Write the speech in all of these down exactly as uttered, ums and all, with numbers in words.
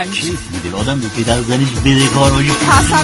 کیف میده آدم به پدر زنش بدهکار باشه.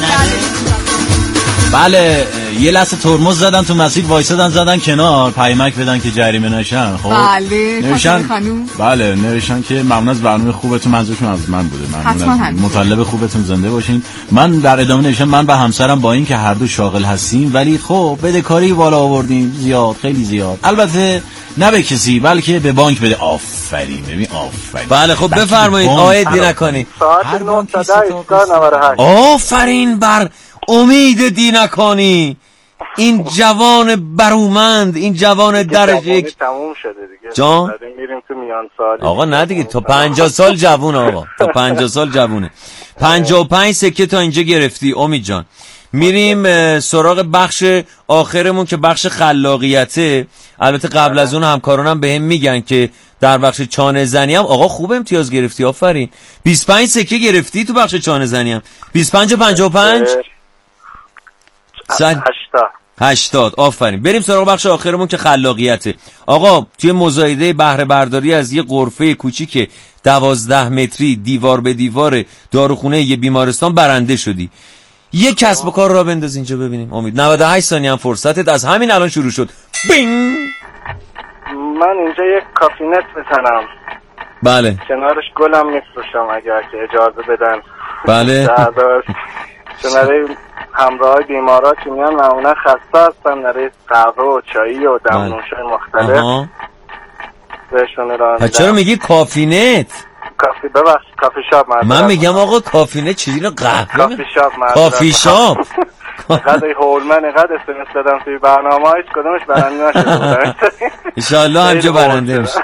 بله یه لحظه ترمز زدن تو مسیر وایسادن زدن کنار پیامک بدن که جریمه نشن. خب بله نوشتن بله نوشتن که ممنون از برنامه خوبتون، منظورشون از من بوده، ممنون مطلب خوبتون، زنده باشین. من در ادامه نوشتم من و همسرم با این که هر دو شاغل هستیم ولی خب بدهکاری بالا آوردیم زیاد، خیلی زیاد، البته نه به کسی بلکه به بانک بده. آفرین ببین آفرین. بله خب بفرمایید آقای دینکانی. ساعت نه تا ده ایستگاه نود و هشت. آفرین بر امید دینکانی، این جوان برومند، این جوان درجه یک. تموم شده دیگه جان میریم تو میان سال. آقا نه دیگه تا پنجاه سال جوون آقا، تا پنجاه سال جوونه. پنجاه و پنج سکه تا اینجا گرفتی امید جان. میریم سراغ بخش آخرمون که بخش خلاقیته. البته قبل از اون همکارانم به هم میگن که در بخش چانه زنی هم آقا خوب امتیاز گرفتی، آفرین. بیست و پنج سکه گرفتی تو بخش چانه زنی هم. بیست و پنج و پنجاه و پنج هشتاد هشتاد آفرین. بریم سراغ بخش آخرمون که خلاقیته. آقا توی مزایده بهره برداری از یه غرفه کوچیک دوازده متری دیوار به دیوار داروخونه یه بیمارستان برنده شدی. یه کسب و کار را بنداز اینجا ببینیم امید. نود و هشت ثانیه هم فرصتت از همین الان شروع شد. بینگ. من اینجا یک کافینت بزنم. بله. کنارش گلم میفروشم اگر که اجازه بدن. بله. کناره همراه بیمارا که میان معمولا خسته هستن، نره قهوه و چایی و دمنوشای مختلف آها. بهشون ارائه میدم. چرا میگی کافینت؟ کافی ببخش کافی شاپ مردم. من میگم آقا کافینت چیزی رو قهوه کافی شاپ مردم. کافی شاپ قدر هولمن قدر استرس دادم توی برنامه هایش کدومش برنده نشده بودم. انشاءالله همجا برنده بشه.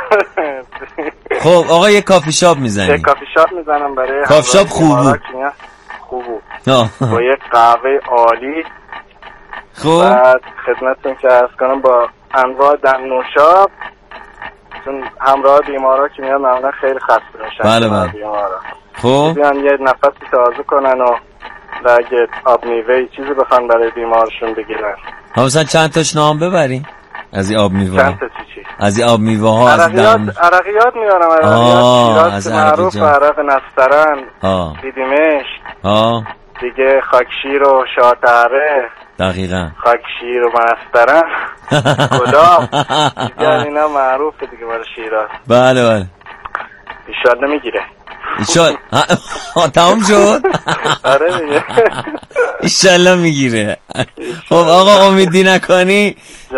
خب آقا یه کافی شاپ میزنی؟ یه کافی شاپ میزنم برای کافی شاپ خوبو خوبو با یک قهوه عالی. خب بعد خدمتتون که عرض کنم با انواع دمنوشا، چون همراه بیمارا که میاد معمولا خیلی خسته میشن. بله بله. خب بیان یه نفسی تازه کنن و اگه آب میوه چیزی بخوان برای بیمارشون بگیرن. ها مثلا چند تاش نام ببریم از این آب میوه؟ چند تا چی چی؟ از این آب میوه ها از دم عرقیات میارم. عرقیات شیراز که معروف عرق نسترن، دیدیمش ها دیگه خاکشیر و شاتره. دقیقاً خاکشیر و منسترن کدام دیگه اینا معروفه دیگه برای شیراز. بله بله ایشالله میگیره. ایشالله تمام شد. آره دیگه ایشالله میگیره. خب آقا امید دینکانی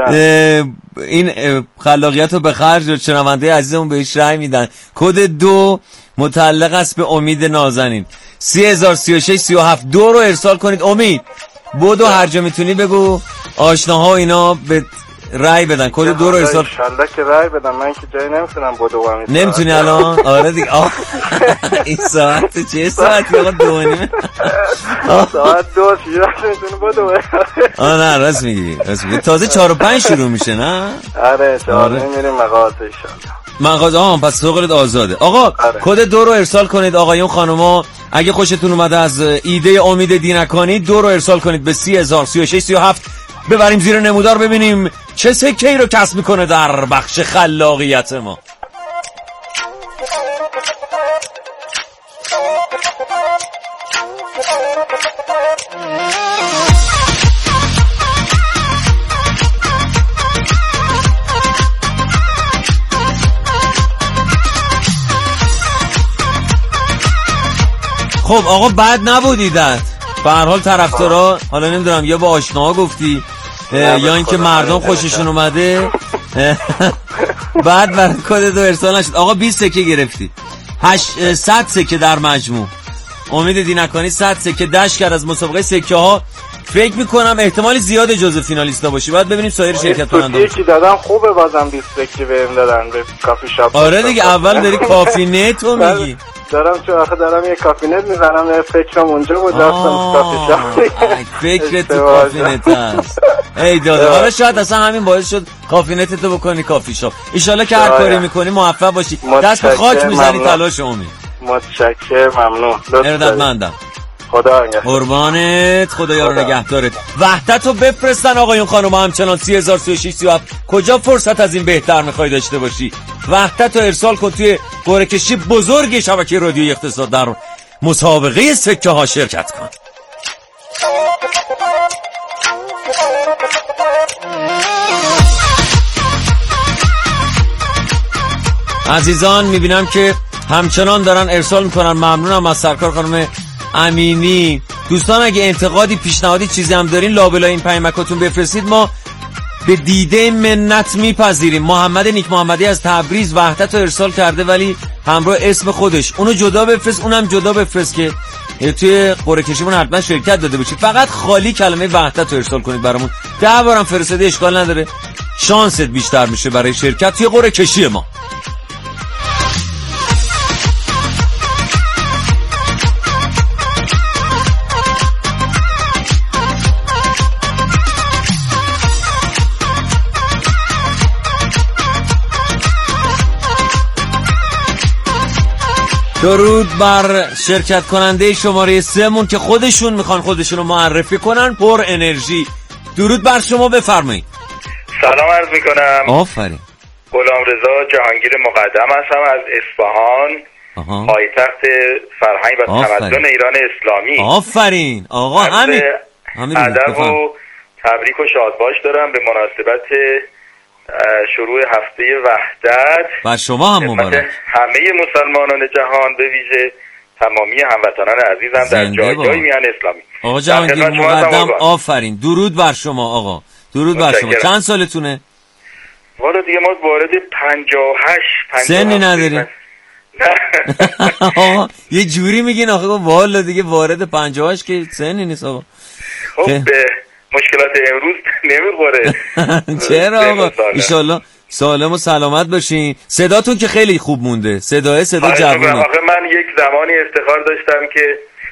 این خلاقیت رو به خرج و شنونده عزیزمون بهش رأی میدن. کد دو متعلق است به امید نازنین. سی هزار سی و شش سی و هفت دو رو ارسال کنید. امید بودو هر جا میتونی بگو آشناها اینا به رای بدن. کد دو رو ارسال. انشالله که رای بدن. من که جایی نمیتونم بودو و همین نمیتونی الان؟ آره دیگه. این ساعت چه ساعتی آقا دو نیم ساعت دو شیراز میتونی بودو. آه نه راست میگی راست میگی. تازه چهار و پنج شروع میشه نه؟ آره چهار میریم مغازه انشالله. مغازه آه پس شغلت آزاده. آقا کد دو رو ارسال کنید آقایون خانوما. اگه خوشتون اومده از ایده امید دینکانی دو رو ارسال کنید به سی هزار سی و شش سی و هفت. ببریم زیر نمودار ببینیم چه سکه‌ای رو کسب میکنه در بخش خلاقیت ما. خب آقا بد نبودیدت به هر حال طرفدارا، حالا نمیدونم یا با آشناها گفتی یا اینکه مردم خوششون اومده بعد برای کد دو ارسال نشد. آقا بیست سکه گرفتی. صد سکه در مجموع. امید دینکانی صد سکه دشت کرد از مسابقه سکه ها. فکر میکنم احتمالی زیاد جزو فینالیستا باشی. بعد ببینیم سایر شرکت کننده. یکی دادم خوبه بازم بیست سکه بهم دادن به کافی شاپ. آره دیگه اول داری کافی نت رو میگی. دارم چون آخه دارم یه کافی نت میزنم فکرم اونجا بود رفتم کافی شاپ. فکرت تو کافی نت هست. ای داده حالا شاید اصلا همین باعث شد کافی نت تو بکنی کافی شاپ. ان شاءالله که هر کاری میکنی موفق باشی. دست به خاک میزنی تلاش امید. متشکرم ممنون. ارادتمندم. خدا نگهدار. قربانت خدا یارو نگهدارت. وحدت رو بفرستن آقایون خانوما همچنان سی هزار سی و شش سی و هفت. کجا فرصت از این بهتر میخوای داشته باشی؟ وحدت رو ارسال کن توی قرعه کشی بزرگ شبکه رادیوی اقتصاد در مسابقه سکه ها شرکت کن. عزیزان میبینم که همچنان دارن ارسال میکنن. ممنونم از سرکار خانم امینی. دوستان اگه انتقادی، پیشنهادی، چیزی هم دارین لابلای این پیامکاتون بفرستید، ما به دیده منت میپذیریم. محمد نیک محمدی از تبریز وحدت رو ارسال کرده ولی همراه اسم خودش. اونو جدا بفرست، اونم جدا بفرست که توی قرعه کشیمون حتما شرکت داده باشید. فقط خالی کلمه وحدت رو ارسال کنید برامون. ده بارم فرستادی اشکال نداره، شانست بیشتر میشه برای شرکت توی قرعه کشی ما. درود بر شرکت کننده شماره سه مون که خودشون میخوان خودشون رو معرفی کنن، پر انرژی. درود بر شما، بفرمایید. سلام عرض میکنم. آفرین. غلامرضا جهانگیر مقدم هستم از اصفهان، پایتخت فرهنگ و تمدن ایران اسلامی. آفرین آقا. همین همین ادب و تبریک و شادباش دارم به مناسبت شروع هفته وحدت. و شما هم مبارک. همه مسلمانان جهان، به ویژه تمامی هموطنان عزیزم در جای جای میان اسلامی. آقا جهانگیر مقدم آفرین. درود بر شما آقا. درود بر شما. چند سالتونه؟ والا دیگه ما وارد پنجاه و هشت سنی نداریم. آقا یه جوری میگین آخه والا دیگه وارد پنجاه و هشت که سنی نیست آقا. خب به مشکلات امروز نمیخوره. چرا آقا؟ ایشالله سالم و سلامت باشین. صداتون که خیلی خوب مونده. صدای صدا جوونه. آخه من یک زمانی افتخار داشتم که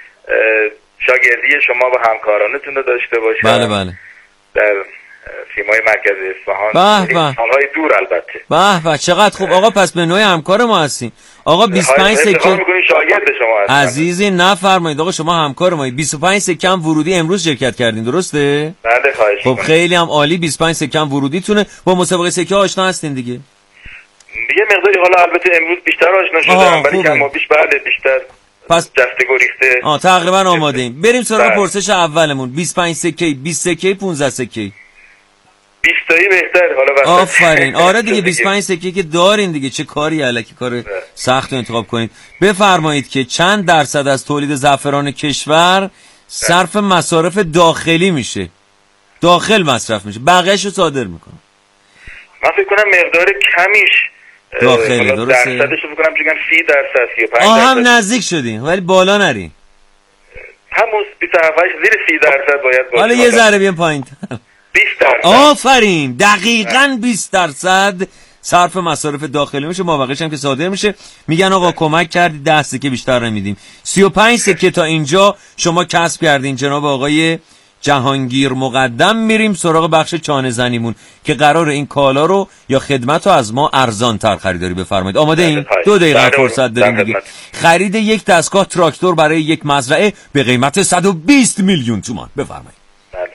شاگردی شما و همکارانتون رو داشته باشم. بله بله. در سیمای مرکز اصفهان. به به. سالهای دور البته. به به چقدر خوب آقا. پس به نوعی همکار ما هستین. آقا بیست و پنج سکه شاگرد شما هستم. عزیزی نفرمایید آقا، شما همکار مایی. بیست و پنج سکه هم ورودی امروز شرکت کردین درسته؟ بله خواهش خب خیلی هم عالی. بیست و پنج سکه هم ورودیتونه. با مسابقه سکه آشنا هستین دیگه؟ یه مقداری حالا البته امروز بیشتر آشنا شدم ولی کم و بیش بله بیشتر پس جسته گریخته. آه تقریبا آماده ایم. بریم سراغ پرسش اولمون. بیست و پنج سکه، بیست سکه، پانزده سکه. بیست تایی بهتر حالا. آفرین. آره دیگه بیست و پنج سکه که دارین دیگه، چه کاری الکی کار سخت رو انتخاب کنید. بفرمایید که چند درصد از تولید زعفران کشور صرف مصارف داخلی میشه؟ داخل مصرف میشه، بقیه‌شو صادر میکنه. من فکر کنم مقدار کمیش داخلی درسته؟ درصدش فکر کنم چون سی درصد سی و پنج آه درصد. هم نزدیک شدین ولی بالا نرین. همون بیست و هفت زیر سی درصد باید باشه. حالا یه ذره بیان پایین. بیست درصد. آفرین. دقیقاً بیست درصد صرف مصارف داخلی میشه، مابقیش هم که صادر میشه. میگن آقا کمک کردی، ده سکه بیشتر نمیدیم. سی و پنج سکه تا اینجا شما کسب کردین جناب آقای جهانگیر مقدم. میریم سراغ بخش چانه زنیمون که قرار این کالا رو یا خدمت رو از ما ارزان تر خریداری بفرمایید. آماده این؟ دو دقیقه فرصت داریم دیگه. خرید یک دستگاه تراکتور برای یک مزرعه به قیمت صد و بیست میلیون تومان بفرمایید.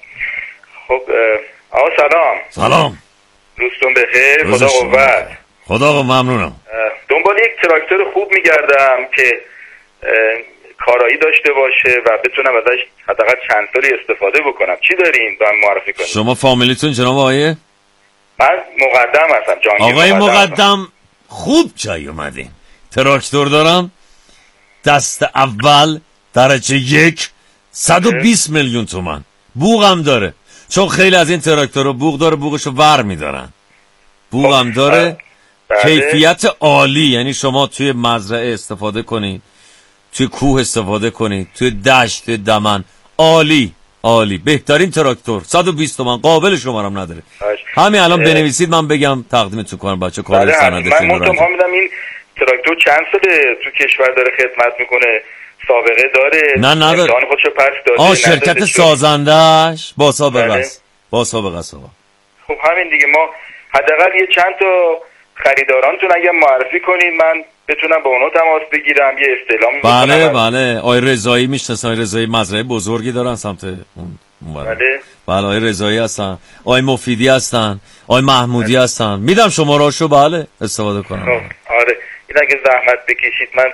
خب آقا سلام. سلام. روزتون بخیر. خدا قوت. خدا ممنونم. دنبال یک تراکتور خوب میگردم که کارایی داشته باشه و بتونم ازش حداقل چند سالی استفاده بکنم. چی دارین با هم معرفی کنید؟ شما فامیلیتون جناب آقای؟ من مقدم هستم. جهانگیر آقای مقدم, مقدم خوب جای اومدین. تراکتور دارم دست اول درجه یک صد و بیست میلیون تومان. بوغم داره چون خیلی از این تراکتورها بوغ داره، بوغشو ور میدارن. بوغم داره. بله. کیفیت عالی، یعنی شما توی مزرعه استفاده کنید، توی کوه استفاده کنید، توی دشت، توی دمن. عالی عالی. بهترین تراکتور. صد و بیست تومان. قابل شمارم نداره. همین الان بنویسید من بگم تقدیمتون کنم بچه کار سندشون من منتم میدم این تراکتور چند ساله تو کشور داره خدمت میکنه، سابقه داره؟ نه نداره. امتحان خودشو پس داده؟ آه شرکت سازندش با سابقه است. با سابقه است. خب همین دیگه. ما حداقل یه چند تا خریدارانتون اگه معرفی کنین من بتونم با اونا تماس بگیرم، یه استعلامی بله بله. آقای رضایی میشناسن. آقای رضایی مزرعه بزرگی دارن سمت اون. بله بله آقای رضایی هستن، آقای مفیدی هستن، آقای محمودی بله. هستن. میدم شما راشو بله استفاده کنم. خب آره این اگه زحمت بکشید من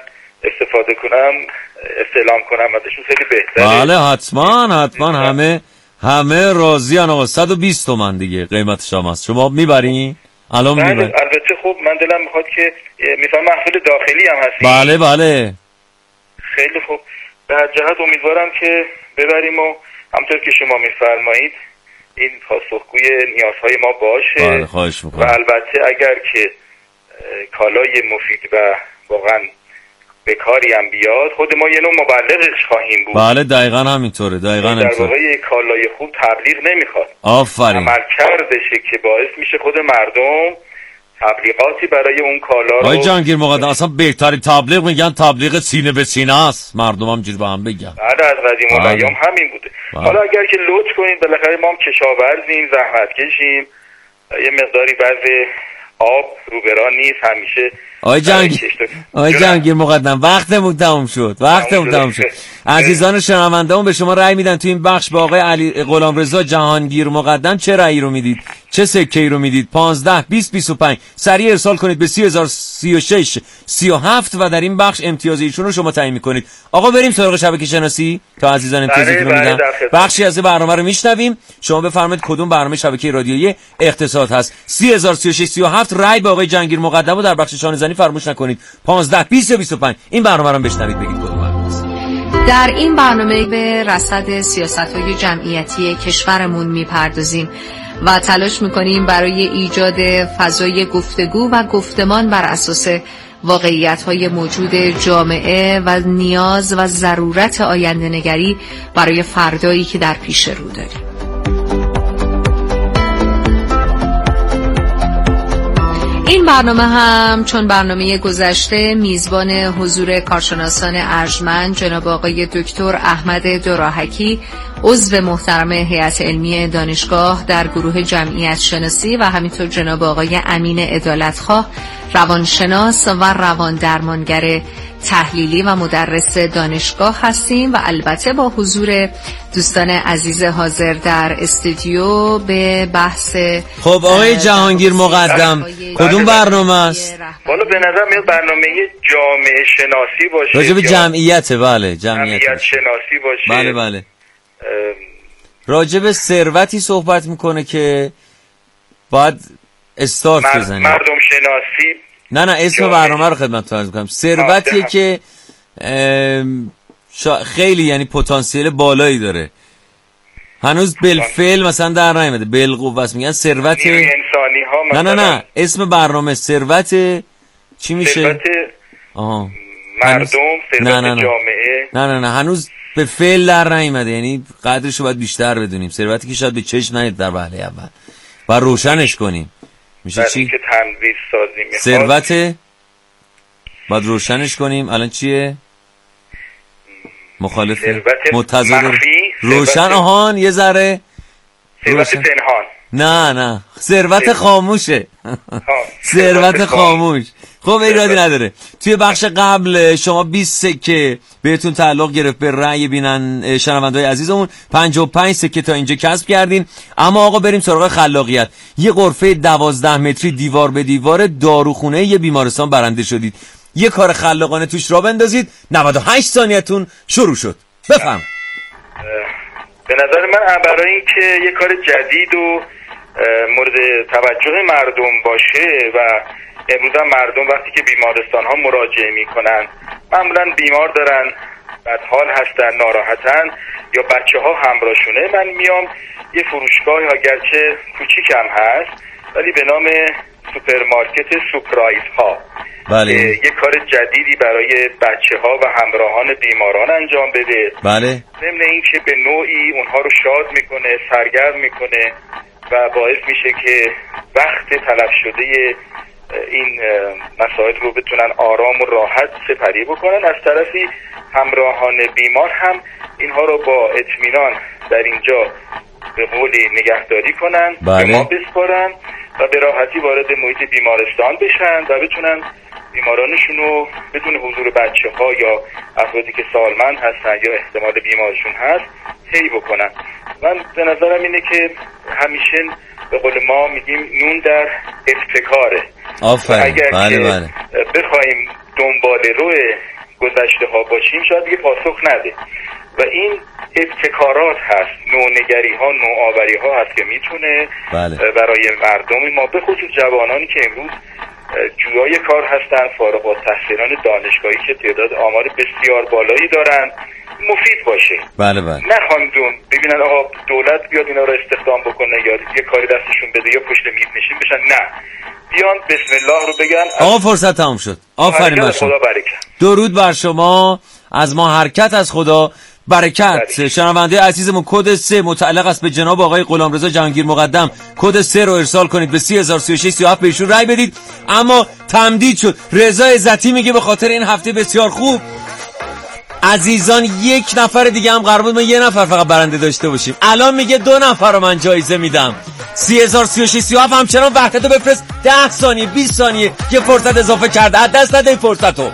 استفاده کنم استعلام کنم ازشون خیلی بهتره. بله حتما حتما همه همه راضی ان آقا. صد و بیست تومن دیگه قیمتش هم هست. شما میبرین؟ الان میبرین؟ البته خب من دلم میخواد که مثلا محفل داخلی هم هستیم. بله بله خیلی خوب. به هر جهت امیدوارم که ببریم و همطور که شما میفرمایید این پاسخگوی نیازهای ما باشه. بله خواهش میکنم. و البته اگر که کالای مفید و واقعا به کاری هم بیاد خود ما یه نوع مبلغش خواهیم بود. بله دقیقاً همینطوره. دقیقاً همینطوره. در واقع یک کالای خوب تبلیغ نمیخواد. آفرین. عمل کردشه که باعث میشه خود مردم تبلیغاتی برای اون کالا رو. آقای جهانگیر مقدم اصلا بهترین تبلیغ میگن تبلیغ سینه به سینه است. مردم هم جور به هم بگن. بله از قدیم الایام همین بوده. بله. حالا اگر که لطف کنید بالاخره ما هم کشاورزیم زحمت کشیم یه مقداری بعض آب روبرا نیست همیشه. آقای جهانگیر آقای جهانگیر مقدم وقتمون تموم شد. وقتمون تموم شد. عزیزان شنونده‌مون به شما رأی میدن تو این بخش با آقای علی غلامرضا جهانگیر مقدم. چه رأیی رو میدید؟ چه سکه‌ای رو میدید؟ پانزده بیست بیست و پنج سریع ارسال کنید به سی هزار سی و شش سی و هفت و در این بخش امتیاز ایشون رو شما تعیین می‌کنید. آقا بریم سراغ شبکه شناسی تا عزیزان امتیازتون رو میدن. بخشی از برنامه رو میشنویم. شما بفرمایید کدوم برنامه شبکه رادیویی اقتصاد هست. سی هزار سی و شش سی و هفت رأی به آقای جهانگیر مقدم رو در بخش شانه زنی فراموش نکنید. پانزده بیست بیست و پنج این برنامه رو بشنوید بگید کدوم برنامه است. در این برنامه به رصد سیاست‌های جمعیتی کشورمون میپردازیم و تلاش میکنیم برای ایجاد فضای گفتگو و گفتمان بر اساس واقعیت‌های موجود جامعه و نیاز و ضرورت آینده‌نگری برای فردایی که در پیش رو داریم. این برنامه هم چون برنامه گذشته میزبان حضور کارشناسان ارجمند جناب آقای دکتر احمد دراحکی عضو محترم هیئت علمی دانشگاه در گروه جمعیت شناسی و همینطور جناب آقای امین عدالتخواه روانشناس و روان درمانگر تحلیلی و مدرس دانشگاه هستیم و البته با حضور دوستان عزیز حاضر در استودیو به بحث. خب آقای جهانگیر مقدم کدوم برنامه است؟ والا به نظر میاد برنامه جامعه شناسی باشه. راجع به جمعیت. بله جمعیت, جمعیت شناسی باشه. بله بله. راجع به ثروتی صحبت میکنه که باید استارت مر... بزنیم. مردم شناسی. نه نه اسم برنامه رو خدمتتون عرض می‌کنم. ثروتیه که شا... خیلی یعنی پتانسیل بالایی داره. هنوز بالفعل مثلا در نیامده. بالقوه میگن ثروت انسانی ها مثلا. نه نه نه اسم برنامه ثروت چی میشه؟ ثروت آها مردم، ثروت نه نه نه. جامعه. نه نه نه هنوز به فعل در نیامده. یعنی قدرش رو باید بیشتر بدونیم. ثروتی که شاید به چشم نیاد در وهله اول و روشنش کنیم. میشه چی؟ که تنویز سازی میخواد. ثروت باید روشنش کنیم. الان چیه؟ مخالفه متضاد روشن. آهان یه ذره ثروت پنهان. نه نه ثروت خاموشه. ثروت خاموش. خب ایرادی نداره. توی بخش قبل شما بیست سکه بهتون تعلق گرفت به رأی بینن شنونده‌های عزیزمون. پنجاه و پنج سکه تا اینجا کسب کردین. اما آقا بریم سراغ خلاقیت. یه غرفه دوازده متری دیوار به دیوار داروخونه یه بیمارستان برنده شدید. یه کار خلاقانه توش را بندازید. نود و هشت ثانیه‌تون شروع شد. بفهم. به نظر من برای این که یه کار جدید و مورد توجه مردم باشه و امروز هم مردم وقتی که بیمارستان ها مراجعه میکنن معمولا بیمار دارن بدحال هستن ناراحتن یا بچه ها همراهشونه. من میام یه فروشگاه اگرچه کوچیک هم هست ولی به نام سوپرمارکت سورپرایز ها بله. یه کار جدیدی برای بچه ها و همراهان بیماران انجام بده. بله. ضمن این که به نوعی اونها رو شاد میکنه سرگرم میکنه و باعث میشه که وقت تلف شده این مسائل رو بتونن آرام و راحت سپری بکنن. از طرفی همراهان بیمار هم اینها رو با اطمینان در اینجا به قولی نگهداری کنن بله. به ما بسپارن و به راحتی وارد محیط بیمارستان بشن و بتونن بیمارانشون رو بدون حضور بچه ها یا افرادی که سالمند هستن یا احتمال بیمارشون هست طی بکنن. من به نظرم اینه که همیشه به قول ما میگیم نون در ابتکاره. آفرین. اگر بله که بله. بخوایم دنبال روی گذشته ها باشیم شاید دیگه پاسخ نده و این ابتکارات هست، نونگری ها، نوآوری ها هست که میتونه بله. برای مردم ما به خصوص جوانانی که امروز جویای کار هستن، فارغ التحصیلان دانشگاهی که تعداد آمار بسیار بالایی دارن، مفید باشه. بله بله. نه خاندون ببینن آقا دولت بیاد اینا رو استخدام بکنه یا یه کاری دستشون بده یا پشت میز نشین بشن، نه بیان بسم الله رو بگن. آقا فرصت تمام شد. آفرین بر شما. درود بر شما، از ما حرکت از خدا برکت. شنونده عزیزمون کد سه متعلق است به جناب آقای غلامرضا جهانگیر مقدم. کد سه رو ارسال کنید به سی هزار و سی و شش سی و هفت بهشون رای بدید. اما تمدید شد. رضا عزتی میگه به خاطر این هفته بسیار خوب عزیزان یک نفر دیگه هم قرار بود ما یه نفر فقط برنده داشته باشیم، الان میگه دو نفر رو من جایزه میدم. سی هزار و سی و شش سی و هفت همچنان وحدتو بفرست. ده ثانیه بیست ثانیه که فرصت اضافه کرده، از دست نده فرصتو.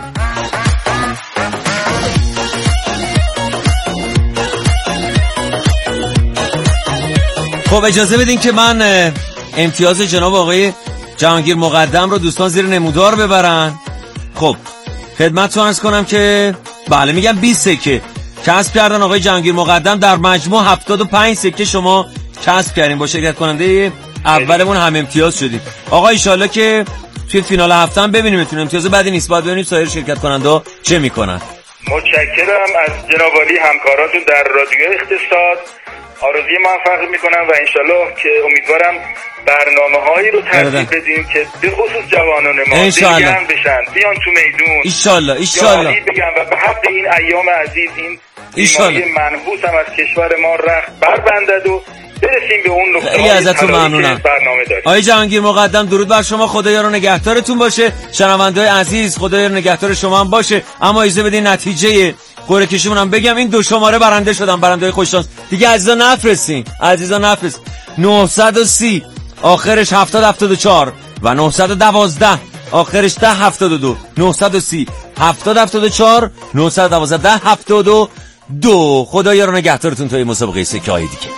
خب اجازه بدین که من امتیاز جناب آقای جهانگیر مقدم رو دوستان زیر نمودار ببرن. خب خدمتتون عرض کنم که بله میگم بیست سکه کسب کردن آقای جهانگیر مقدم، در مجموع هفتاد و پنج سکه شما کسب کردین، با شرکت کننده اولمون هم امتیاز شدید. آقا ان شاءالله که توی فینال هفته هم ببینیم میتونیم امتیاز بعدی نیست، باید ببینیم سایر شرکت کننده چه میکنن. متشکرم از جناب عالی همکاراتون در رادیو اقتصاد، آرزوی موفقیت میکنم و انشالله که امیدوارم برنامه هایی رو ترتیب بدیم که به خصوص جوانان ما دیگران بشن، بیان تو میدون انشالله انشالله بگم و به حق این ایام عزیز این بیماری منحوس هم از کشور ما رخت بربندد و برسیم به اون نقطه ای ازتون ممنونم. آقای جهانگیر مقدم درود بر شما، خدا یار و نگهدارتون باشه. شنونده‌های عزیز خدا یار و نگهدار شما هم باشه. اما اجازه بدین نتیجه قرعه کشیمون هم بگم. این دو شماره برنده شدن، برنده‌های خوششانس دیگه. عزیزا نفرستین، عزیزا نفرست. نهصد و سی آخرش هفتاد هفتاد و چهار و نهصد و دوازده آخرش ده هفتاد و دو. نهصد و سی هفتاد هفتاد و چهار نهصد و دوازده ده هفتاد و دو. خدا یار و نگهدارتون تا این مسابقه سکه های دیگه.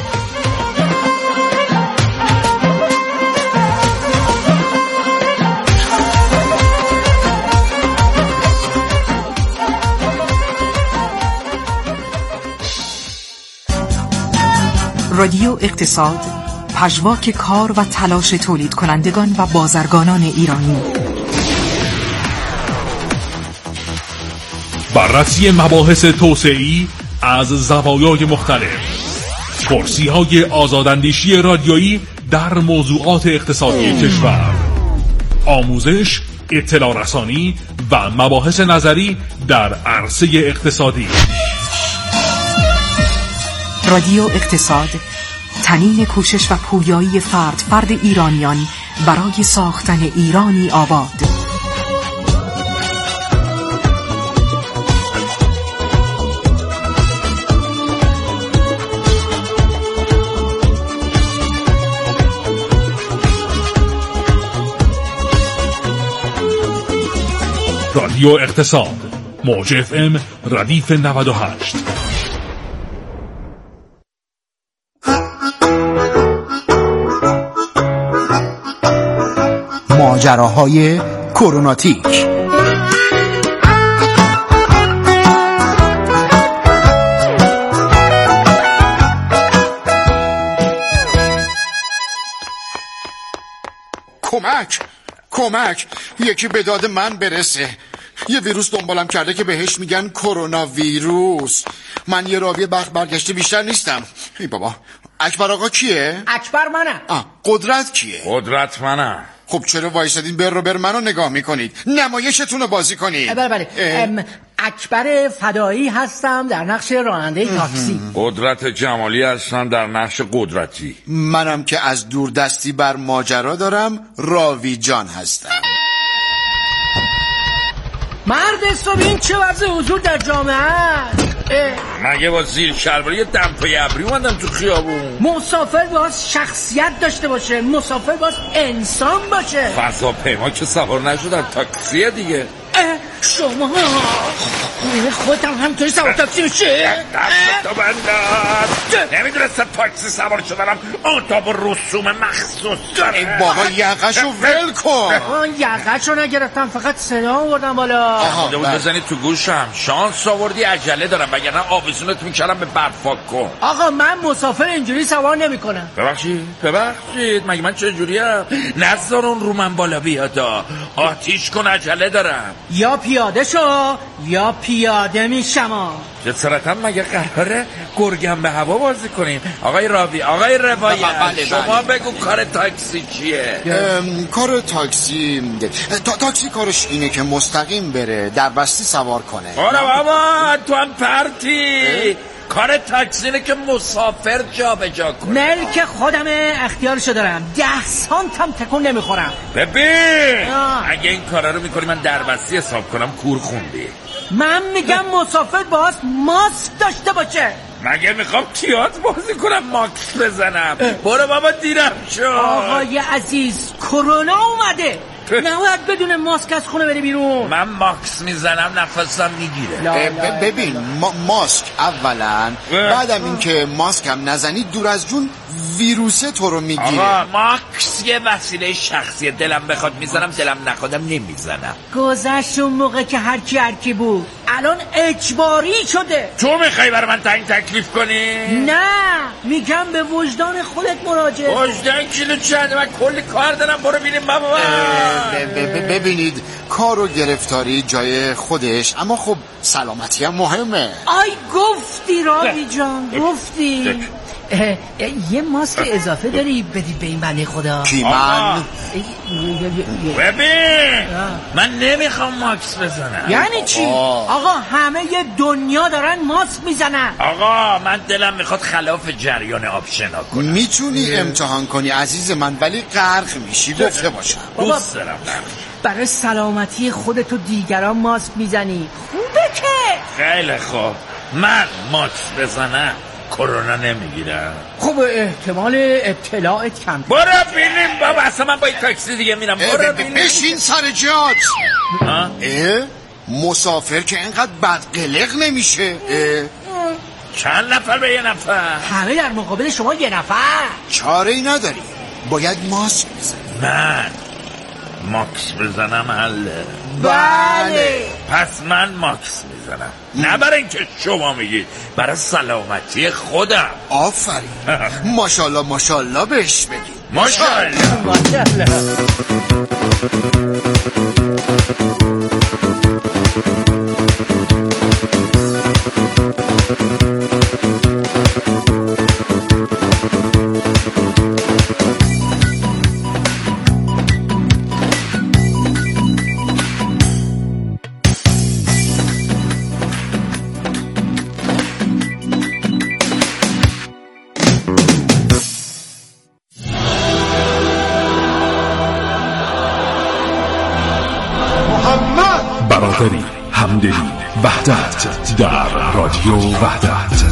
رادیو اقتصاد، پژواک کار و تلاش تولید کنندگان و بازرگانان ایرانی. بررسی مباحث توسعه‌ای از زوایای مختلف، کرسی‌های آزاداندیشی رادیویی در موضوعات اقتصادی کشور، آموزش، اطلاع رسانی و مباحث نظری در عرصه اقتصادی. رادیو اقتصاد، تنین کوشش و پویایی فرد فرد ایرانیان برای ساختن ایرانی آباد. رادیو اقتصاد، موج اف ام ردیف نود و هشت. ماجراهای کروناتیک. کمک کمک یکی به داد من برسه. یه ویروس دنبالم کرده که بهش میگن کرونا ویروس. من یه راوی بخت برگشته بیشتر نیستم. ای بابا، اکبر آقا کیه؟ اکبر منم. آه، قدرت کیه؟ قدرت منم. خب چرا وایسادین بر رو بر منو نگاه میکنید؟ نمایشتون رو بازی کنید. بله بله. اکبر فدایی هستم در نقش راننده تاکسی. قدرت جمالی هستم در نقش قدرتی. منم که از دور دستی بر ماجرا دارم راوی جان هستم. مرد صبح این چه وضع حضور در جامعه است؟ مگه با زیر شلواری یه دمپای ابری اومدم تو خیابون؟ مسافر باز شخصیت داشته باشه، مسافر باز انسان باشه. فضاپیما که سوار نشدن، تاکسیه دیگه. شما خودم همطوری سوار تاکسی میشه؟ دست تو بندار. نمیدونستم تاکسی سوار شدنم آداب و رسوم مخصوص داره. بابا یقشو ول کن. آن یقشو نگرفتم، فقط صدا آوردم بالا. خدا بود بزنی تو گوشم. شانس آوردی عجله دارم وگرنه آویزونت میکردم به برفاک کن. آقا من مسافر اینجوری سوار نمیکنم. ببخشید ببخشید مگه من چه جوریم؟ نذار اون رو من بالا بیادا. آتیش کن عجله دارم. یا پیاده شو یا پیاده میشم. جسارتا مگه قراره گرگم به هوا بازی کنیم؟ آقای راوی، آقای روایت، شما بگو کار تاکسی چیه؟ کار تاکسی تا تاکسی کارش اینه که مستقیم بره در بستی سوار کنه. آره بابا تو هم پرتی. کار تاکسی اینه که مسافر جا به جا کنه. ملک خودمه، اختیارشو دارم. ده سانت هم تکون نمیخورم. ببین اگه این کارا رو میکنی من دربستی حساب کنم کور خوندی. من میگم مسافر باز ماسک داشته باشه. مگه میخوام تیاتر بازی کنم ماکس بزنم؟ برو بابا دیرم شو. آقای عزیز کرونا اومده، نباید بدون ماسک از خونه بری بیرون. من ماکس میزنم نفسم میگیره. ببین ما ماسک اولا، بعدم این که ماسک هم نزنی دور از جون ویروسه تو رو میگیره. آقا ماکس یه وسیله شخصیه، دلم بخواد میزنم دلم نخوادم نمیزنم. گذشت اون موقع که هر کی هر کی بود، الان اجباری شده. تو میخوای برای من تعیین تکلیف کنی؟ نه میگم به وجدان خودت مراجعه. وجدان کیلو چنده؟ من کلی کار دارم. برو ببینیم بابا. ببینید کار و گرفتاری جای خودش، اما خب سلامتی هم مهمه. آی گفتی راوی جان گفتی. اه اه یه ماسک اضافه داری بدی به این بنده خدا؟ کی من؟ ببین من نمیخوام ماسک بزنم. یعنی چی؟ آقا همه ی دنیا دارن ماسک میزنن. آقا من دلم میخواد خلاف جریان آب شنا کنم. میتونی امتحان کنی عزیز من ولی غرق میشی، گفته باشم. دوست دارم برای سلامتی خودت و دیگران ماسک میزنی، خوبه که. خیلی خوب من ماسک بزنم کرونا نمیگیرم. خب احتمال ابتلاعت کم. برو بینیم بابا، اصلا من با این تاکسی دیگه میرم. برو بینیم. بشین سر جات. اه مسافر که اینقدر بدقلق نمیشه. چند نفر به یه نفر؟ همه در مقابل شما یه نفر. چاره ای نداری، باید ماسک بزنی. من ماکس بزنم حله؟ بله. پس من ماکس میزنم، نه برای اینکه شما میگید، برای سلامتی خودم. آفرین. ماشاءالله ماشاءالله بهش بگید. ماشاءالله ماشاءالله. برادری، همدلی، وحدت در رادیو وحدت.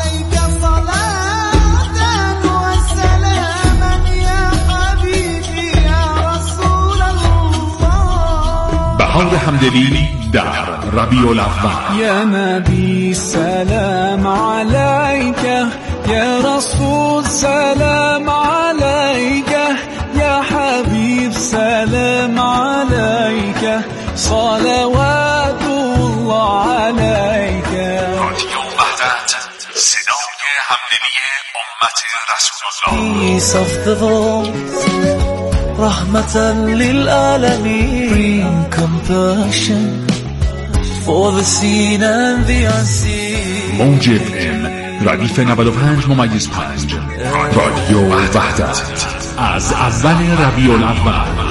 بهار همدلی در ربیع الاول. یا نبی سلام علیک، یا رسول سلام علیک، یا حبیب سلام علیک، صلوات الله علیک. رادیو وحدت، صدای همدلی امت رسول الله. Peace of the world، رحمة للعالمين. Bring compassion for the seen and the unseen. موج اف ام ردیف نود و پنج ممیز پنج. رادیو وحدت از اول ربیع الاول.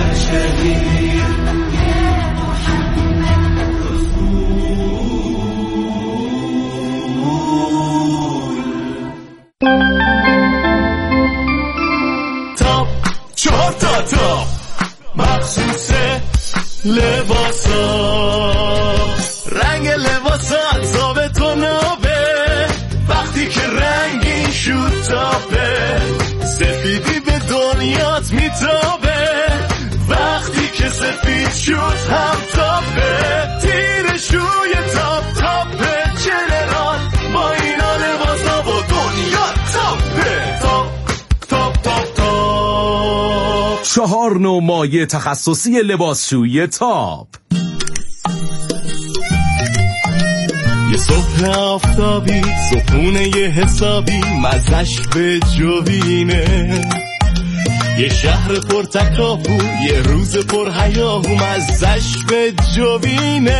چهار تا تا مخصوص لباسا، رنگ لباسا ثابت و نابه، وقتی که رنگین شد تابه، سفیدی به دنیات میتابه، وقتی که سفید شد هم تاپه تیرشوی تاپ تاپه جنرال با اینا لباسا و دنیا تاپه تاپ تاپ تاپ تاپ. چهار نوع مایع تخصصی لباسشویی تاپ. یه صبح آفتابی صبحونه یه حسابی مزش به جوینه، یه شهر پر تکاپو یه روز پر هیاهو مزش به جوینه.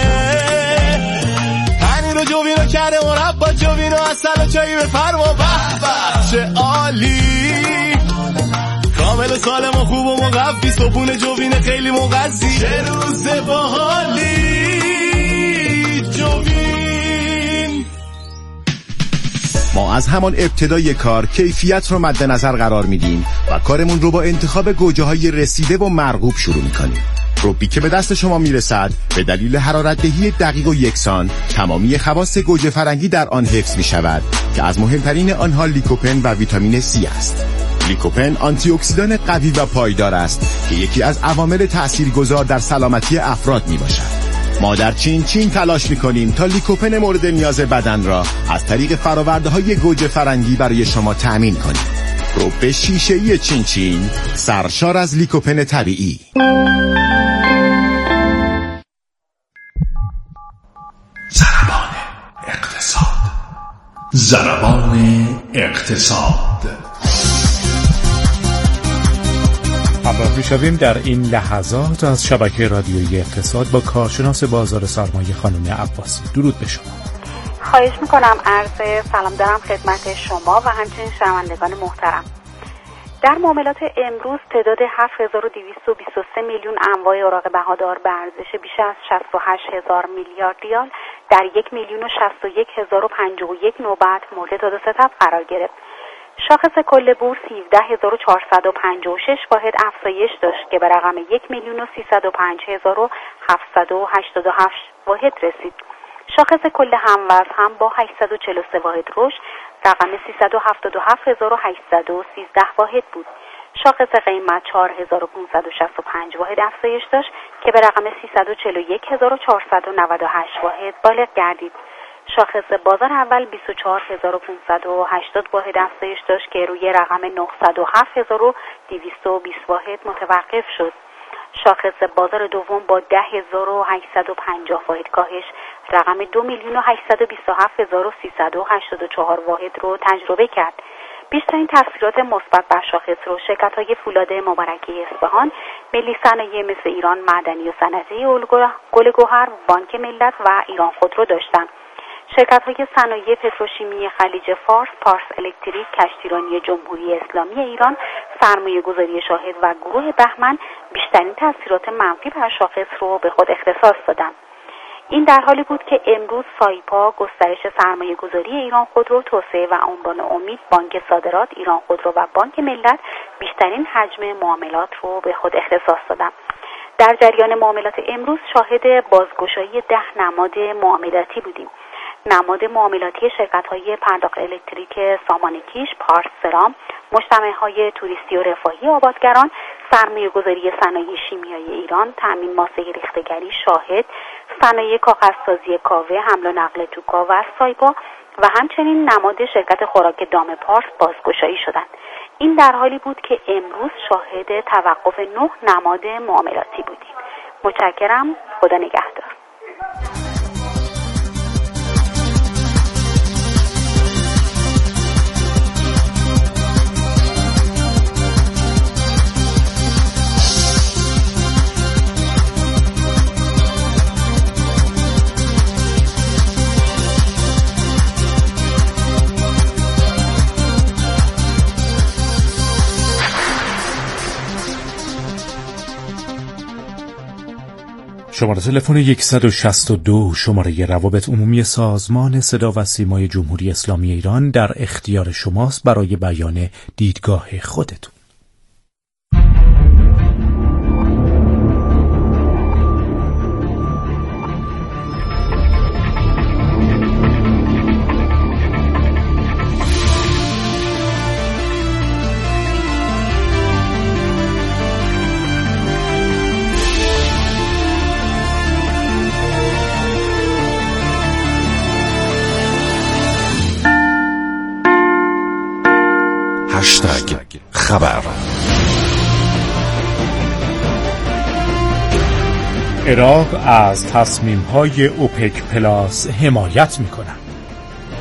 پنیر و جوینو کرده مربا جوینو اصل و چایی به فرما به به چه عالی، کامل و سالم و خوب و مقوی صبحونه جوینه خیلی مغذی چه روز باحالی جوین. ما از همان ابتدای کار کیفیت رو مد نظر قرار میدیم و کارمون رو با انتخاب گوجه‌های رسیده و مرغوب شروع میکنیم. روبی که به دست شما میرسد به دلیل حرارت‌دهی دقیق و یکسان تمامی خواص گوجه فرنگی در آن حفظ میشود که از مهمترین آنها لیکوپن و ویتامین سی است. لیکوپن آنتی اکسیدان قوی و پایدار است که یکی از عوامل تاثیرگذار در سلامتی افراد میباشد. ما در چین چین تلاش میکنیم تا لیکوپن مورد نیاز بدن را از طریق فراورده های گوجه فرنگی برای شما تأمین کنیم. روب شیشه‌ای چین چین سرشار از لیکوپن طبیعی. ضربان اقتصاد. ضربان اقتصاد. همراه می‌شویم در این لحظات از شبکه رادیویی اقتصاد با کارشناس بازار سرمایه خانم عباسی. درود به شما. خواهش میکنم. عرض سلام دارم خدمت شما و همچنین شنوندگان محترم. در معاملات امروز تعداد هفت هزار و دویست و بیست و سه میلیون انواع اوراق بهادار به ارزش بیش از شصت و هشت هزار میلیارد ریال در یک میلیون و شصت و یک هزار و پنجاه و یک نوبت مورد داد و ستد قرار گرفت. شاخص کل بورس هفده هزار و چهارصد و پنجاه و شش واحد افزایش داشت که به رقم یک میلیون و سیصد و پنج هزار و هفتصد و هشتاد و هفت واحد رسید. شاخص کل هموزن هم با هشتصد و چهل و سه واحد رشد رقم سیصد و هفتاد و هفت هزار و هشتصد و سیزده واحد بود. شاخص قیمت چهار هزار و پانصد و شصت و پنج واحد افزایش داشت که به رقم سیصد و چهل و یک هزار و چهارصد و نود و هشت واحد بالغ گردید. شاخص بازار اول بیست و چهار هزار و پانصد و هشتاد واحد افزایش داشت که روی رقم نهصد و هفت هزار و دویست و بیست واحد متوقف شد. شاخص بازار دوم با ده هزار و هشتصد و پنجاه واحد کاهش رقم دو میلیون و هشتصد و بیست و هفت هزار و سیصد و هشتاد و چهار واحد رو تجربه کرد. بیشترین تاثیرات مثبت بر شاخص رو شرکت‌های فولاد مبارکه اصفهان، ملی صنایع مثل ایران معدنی و صنعتی، گل گوهر، بانک ملت و ایران خودرو داشتند. شرکت‌های صنایع پتروشیمی خلیج فارس، پارس الکتریک، کشتیرانی جمهوری اسلامی ایران، سرمایه‌گذاری شاهد و گروه بهمن بیشترین تاثیرات منفی بر شاخص رو به خود اختصاص دادند. این در حالی بود که امروز سایپا، گسترش سرمایه‌گذاری ایران خودرو، توسعه و عنوان امید، بانک صادرات، ایران خودرو و بانک ملت بیشترین حجم معاملات رو به خود اختصاص دادند. در جریان معاملات امروز شاهد بازگشایی ده نماد معاملاتی بودیم. نماد معاملاتی شرکت‌های پرداخت الکتریک سامان کیش، پارس سرام، مجتمع‌های توریستی و رفاهی آبادگران، سرمایه‌گذاری صنایع شیمیایی ایران، تأمین ماسه ریختگری شاهد، صنایع کاغذسازی کاوه، حمل و نقل توکا و سایپا و همچنین نماد شرکت خوراک دام پارس بازگشایی شدند. این در حالی بود که امروز شاهد توقف نه نماد معاملاتی بودیم. متشکرم. خدا نگهدار. شماره تلفن صد و شصت و دو شماره روابط عمومی سازمان صدا و سیمای جمهوری اسلامی ایران در اختیار شماست برای بیان دیدگاه خودتون. خبر. عراق از تصمیم‌های اوپک پلاس حمایت می‌کند.